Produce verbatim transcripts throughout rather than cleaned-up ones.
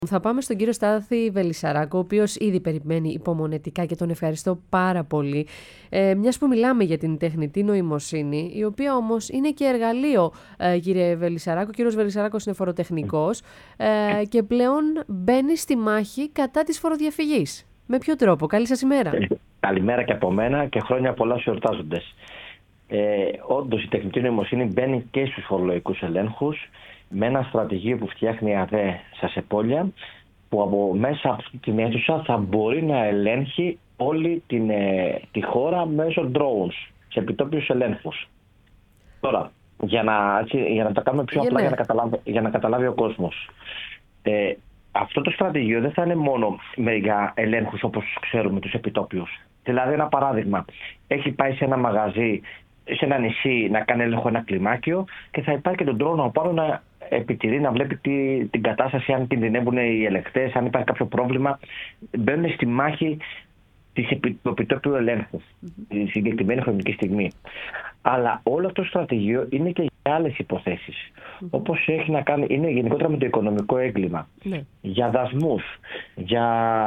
Θα πάμε στον κύριο Στάθη Βελισσαράκο, ο οποίος ήδη περιμένει υπομονετικά και τον ευχαριστώ πάρα πολύ. Ε, μιας που μιλάμε για την τεχνητή νοημοσύνη, η οποία όμως είναι και εργαλείο, ε, κύριε Βελισσαράκο. Ο κύριος Βελισσαράκος είναι φοροτεχνικός ε, και πλέον μπαίνει στη μάχη κατά της φοροδιαφυγής. Με ποιο τρόπο? Καλή σας ημέρα. Καλημέρα και από μένα και χρόνια πολλά στους εορτάζοντες. Ε, όντως η τεχνητή νοημοσύνη μπαίνει και στους φορολογικούς ελέγχους με ένα στρατηγείο που φτιάχνει η ΑΔΕ στα Σεπόλια, που από μέσα από αυτή την αίθουσα θα μπορεί να ελέγχει όλη την, ε, τη χώρα μέσω drones σε επιτόπιους ελέγχους. Τώρα, για να, έτσι, για να τα κάνουμε πιο απλά, για να, καταλάβει, για να καταλάβει ο κόσμος. Ε, αυτό το στρατηγείο δεν θα είναι μόνο για ελέγχους όπως ξέρουμε τους επιτόπιους. Δηλαδή, ένα παράδειγμα, έχει πάει σε ένα μαγαζί, σε ένα νησί να κάνει έλεγχο ένα κλιμάκιο και θα υπάρχει και τον drone από πάνω να επιτηρεί, να βλέπει τη, την κατάσταση, αν κινδυνεύουν οι ελεγκτές, αν υπάρχει κάποιο πρόβλημα. Μπαίνουν στη μάχη της του επιτόπιου ελέγχου, mm-hmm. τη συγκεκριμένη χρονική στιγμή. Αλλά όλο αυτό το στρατηγείο είναι και για άλλες υποθέσεις. Mm-hmm. Όπως έχει να κάνει, είναι γενικότερα με το οικονομικό έγκλημα, mm-hmm. για δασμούς, για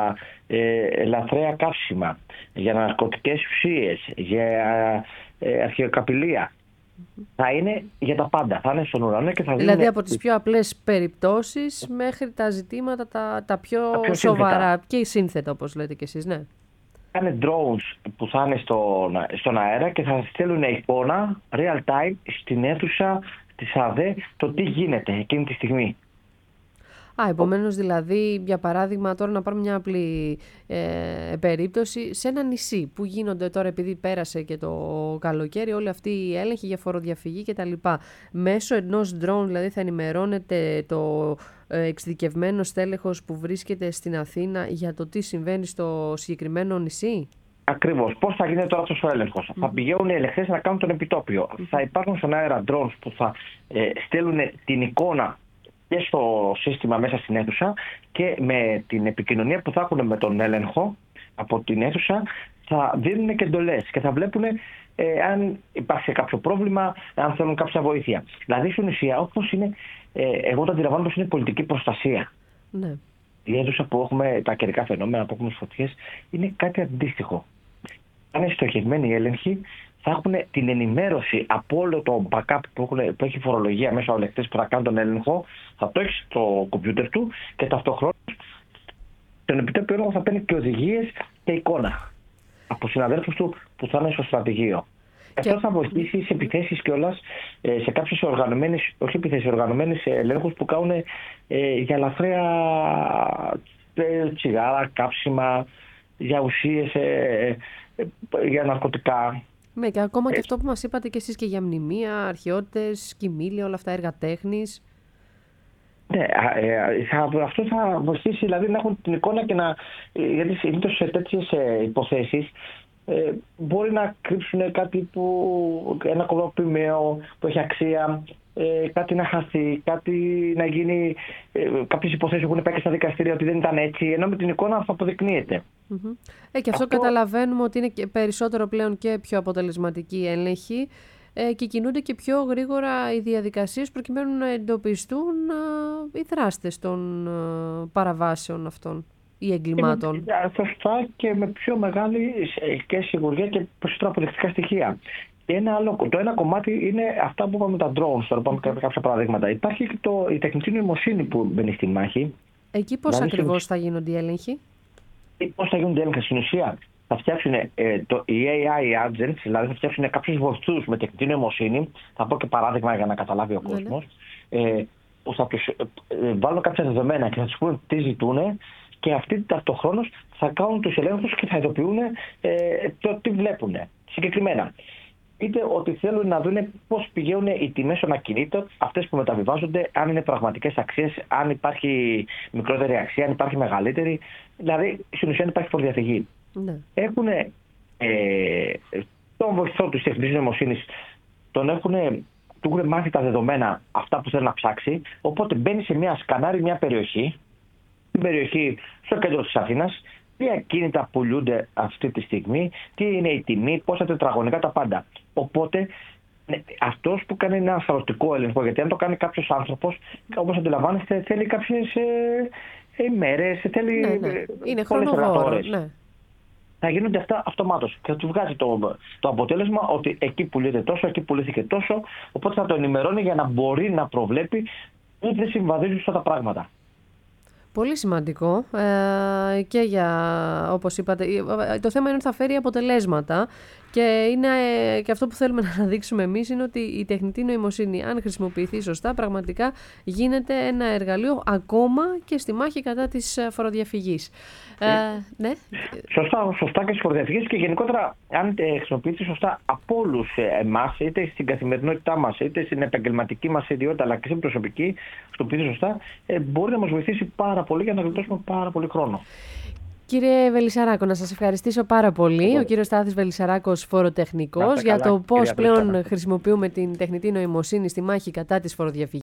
ε, λαθρέα καύσιμα, για ναρκωτικές ουσίες, για ε, αρχαιοκαπηλεία. Mm-hmm. Θα είναι για τα πάντα, θα είναι στον ουρανό και θα Δηλαδή από τις πιο απλές περιπτώσεις μέχρι τα ζητήματα τα, τα πιο, τα πιο σοβαρά σύνθετα. Και σύνθετα, όπως λέτε κι εσείς, ναι. Είναι drones που θα είναι στον, στον αέρα και θα στέλνουν εικόνα real time στην αίθουσα της ΑΔΕ το τι γίνεται εκείνη τη στιγμή. Α, επομένως δηλαδή, για παράδειγμα, τώρα να πάρουμε μια απλή ε, περίπτωση, σε ένα νησί που γίνονται τώρα, επειδή πέρασε και το καλοκαίρι, όλη αυτή η έλεγχη για φοροδιαφυγή κτλ. Μέσω ενός drone δηλαδή θα ενημερώνεται το ε, εξειδικευμένο στέλεχος που βρίσκεται στην Αθήνα για το τι συμβαίνει στο συγκεκριμένο νησί. Ακριβώς. Πώς θα γίνεται τώρα αυτός ο έλεγχος? Mm. Θα πηγαίνουν οι ελεγχτές να κάνουν τον επιτόπιο. Mm. Θα υπάρχουν στον αέρα drones που θα ε, στέλνουν την εικόνα και στο σύστημα μέσα στην αίθουσα και με την επικοινωνία που θα έχουν με τον έλεγχο από την αίθουσα θα δίνουν και εντολές και θα βλέπουν ε, αν υπάρχει κάποιο πρόβλημα, αν θέλουν κάποια βοήθεια. Δηλαδή στην ουσία, όπως είναι, ε, εγώ το αντιλαμβάνω πως είναι πολιτική προστασία. Ναι. Η αίθουσα που έχουμε, τα καιρικά φαινόμενα που έχουμε στις φωτιές, είναι κάτι αντίστοιχο. Αν είναι στοχευμένοι οι έλεγχοι, θα έχουν την ενημέρωση από όλο το backup που, έχουν, που έχει φορολογία μέσα ο ελεγκτής που θα κάνει τον έλεγχο, θα το έχει στο κομπιούτερ του και ταυτόχρονα τον επιτόπιο έλεγχο θα παίρνει και οδηγίες και εικόνα από συναδέλφους του που θα είναι στο στρατηγείο. Και αυτό θα βοηθήσει σε επιθέσεις κιόλας, σε κάποιες οργανωμένες, όχι επιθέσεις, οργανωμένες ελέγχους που κάνουν ε, για λαθρέα ε, τσιγάρα, κάψιμα, για ουσίες, ε, ε, για ναρκωτικά. Ναι, και ακόμα και αυτό που μας είπατε και εσείς και για μνημεία, αρχαιότητες, κοιμήλια, όλα αυτά έργα τέχνης. Ναι, θα, αυτό θα βοηθήσει δηλαδή να έχουν την εικόνα και να, γιατί συνήθως σε τέτοιες υποθέσεις ε, μπορεί να κρύψουν κάτι που, ένα κολοπημαίο που έχει αξία, ε, κάτι να χαθεί, κάτι να γίνει, ε, κάποιες υποθέσεις που έχουν πάει και στα δικαστήρια ότι δεν ήταν έτσι, ενώ με την εικόνα θα αποδεικνύεται. Mm-hmm. Ε, και αυτό, αυτό καταλαβαίνουμε ότι είναι και περισσότερο πλέον και πιο αποτελεσματική έλεγχη ε, και κινούνται και πιο γρήγορα οι διαδικασίες προκειμένου να εντοπιστούν ε, οι δράστες των ε, παραβάσεων αυτών ή εγκλημάτων. Σωστά, και με πιο μεγάλη και σιγουριά και περισσότερα αποδεικτικά στοιχεία. Ένα άλλο, το ένα κομμάτι είναι αυτά που είπαμε με τα drones, τώρα πάμε mm-hmm. κάποια παραδείγματα. Υπάρχει και το, η τεχνητή νοημοσύνη που μπαίνει στη μάχη. Εκεί πώς δηλαδή, ακριβώς θα γίνονται οι έλεγχοι? Πώς θα γίνονται οι έλεγχοι? Στην ουσία θα φτιάξουν ε, το, οι έι άι agents, δηλαδή θα φτιάξουν κάποιους βοηθούς με τεχνητή νοημοσύνη. Θα πω και παράδειγμα για να καταλάβει ο mm-hmm. κόσμος. Ε, που θα τους ε, ε, βάλουν κάποια δεδομένα και θα τους πούνε τι ζητούν. Και αυτοί ταυτοχρόνως θα κάνουν τους ελέγχους και θα ειδοποιούν ε, το τι βλέπουν. Συγκεκριμένα, είτε ότι θέλουν να δουν πώς πηγαίνουν οι τιμές των ακινήτων, αυτές που μεταβιβάζονται, αν είναι πραγματικές αξίες, αν υπάρχει μικρότερη αξία, αν υπάρχει μεγαλύτερη. Δηλαδή, στην ουσία, αν υπάρχει φοροδιαφυγή. Ναι. Έχουν ε, τον βοηθό του τεχνητής νοημοσύνης, τον έχουν, του έχουν μάθει τα δεδομένα αυτά που θέλει να ψάξει. Οπότε μπαίνει σε μια σκανάρι, μια περιοχή. Στην περιοχή, στο κέντρο της Αθήνας, τι ακίνητα πουλούνται αυτή τη στιγμή, τι είναι η τιμή, πόσα τετραγωνικά, τα πάντα. Οπότε ναι, αυτός που κάνει ένα σαρωτικό έλεγχο, γιατί αν το κάνει κάποιος άνθρωπος, όπως αντιλαμβάνεστε, θέλει κάποιες, ε, ημέρες, θέλει Ναι, ναι. Είναι πολλές χρονοβόρο. εργατόρες. Ναι. Θα γίνονται αυτά αυτομάτως και θα του βγάζει το, το αποτέλεσμα ότι εκεί πουλείται τόσο, εκεί πουλήθηκε τόσο, οπότε θα το ενημερώνει για να μπορεί να προβλέπει που δεν συμβαδίζουν αυτά τα πράγματα. Πολύ σημαντικό ε, και για, όπως είπατε, το θέμα είναι ότι θα φέρει αποτελέσματα και, είναι, ε, και αυτό που θέλουμε να αναδείξουμε εμείς είναι ότι η τεχνητή νοημοσύνη, αν χρησιμοποιηθεί σωστά, πραγματικά γίνεται ένα εργαλείο ακόμα και στη μάχη κατά της φοροδιαφυγής. Ε, ναι. Σωστά, σωστά και στις φοροδιαφυγές και γενικότερα αν χρησιμοποιηθεί σωστά από όλους εμάς, είτε στην καθημερινότητά μας, είτε στην επαγγελματική μας ιδιότητα, αλλά και στην προσωπική, χρησιμοποιηθεί σωστά, μπορεί να μας βοηθήσει πάρα πολύ για να γλιτώσουμε πάρα πολύ χρόνο. Κύριε Βελισσαράκο, να σας ευχαριστήσω πάρα πολύ. Εγώ. Ο κύριος Στάθης Βελισσαράκος, φοροτεχνικός, για το πώς πλέον χρησιμοποιούμε την τεχνητή νοημοσύνη στη μάχη κατά της φοροδιαφυγής.